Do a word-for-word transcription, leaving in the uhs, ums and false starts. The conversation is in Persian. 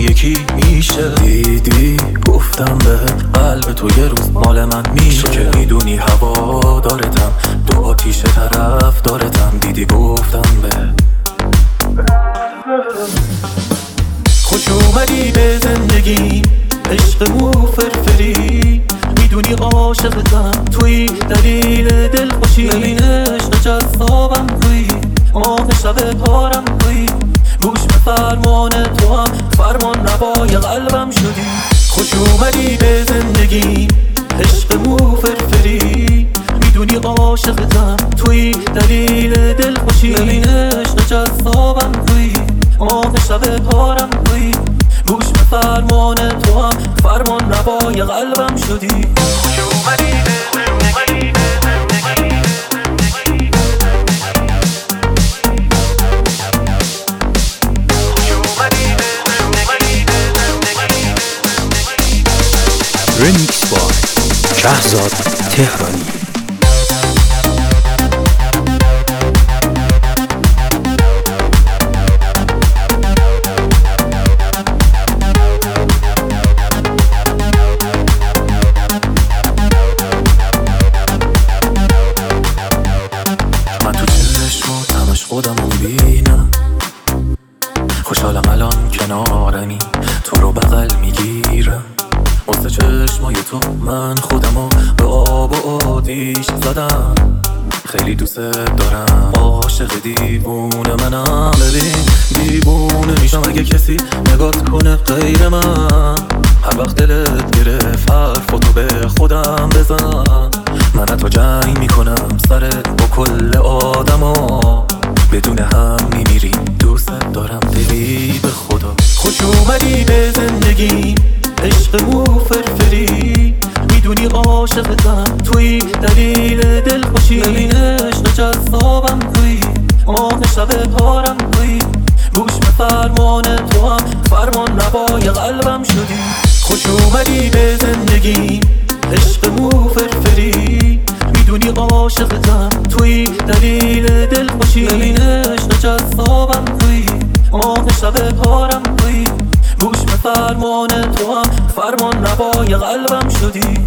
یکی میشه. دیدی گفتم بهت قلب تو یه روز مال من میشه. که میدونی هوا دارتم، دو آتیش طرف دارتم. دیدی گفتم بهت خوش اومدی به زندگی، عشق و فرفری. میدونی عاشقتم توی دلیل دل خوشی. ببینش نجذابم توی ماه شب پارم توی. گوش به فرمان تو هم فرمان نوای قلبم شدی. خوش اومدی به زندگی، عشق و فرفری. میدونی عاشقتم توی دلیل دل خوشی. ببینش نجذابم توی ماه شب پارم توی. گوش به فرمان تو هم فرمان نوای قلبم شدی. خوش اومدی به زندگی. رمیکس با شهزاد تهرانی. من تو چشمات همش خودم رو بینم. خوشحالم الان کنارمی، تو رو بغل میگیرم. واسه چشمای تو من خودمو به آب و آتیش زدم. خیلی دوست دارم، عاشق دیوونه منم. ببین دیوونه میشم اگه کسی نگات کنه غیر من. هر وقت دلت گرفت حرفاتو به خودم بزن. من تو جنگ میکنم سرت با کل آدما. بدون هم میمیریم، دوست دارم دلی به خدا. خوش اومدی به زندگی، عشق و فرفری. میدونی عاشقتم توی دلیل دل خوشی. ببینش نجذابم توی ماه شب پارم توی. گوش به فرمان تو هم فرمان نوای قلبم شدی. خوش اومدی به زندگی، عشق و فرفری. میدونی عاشقتم توی دلیل دل خوشی. ببینش نجذابم توی ماه شب پارم توی. گوش به فرمان تو هم فرمان نوای قلبم شدی.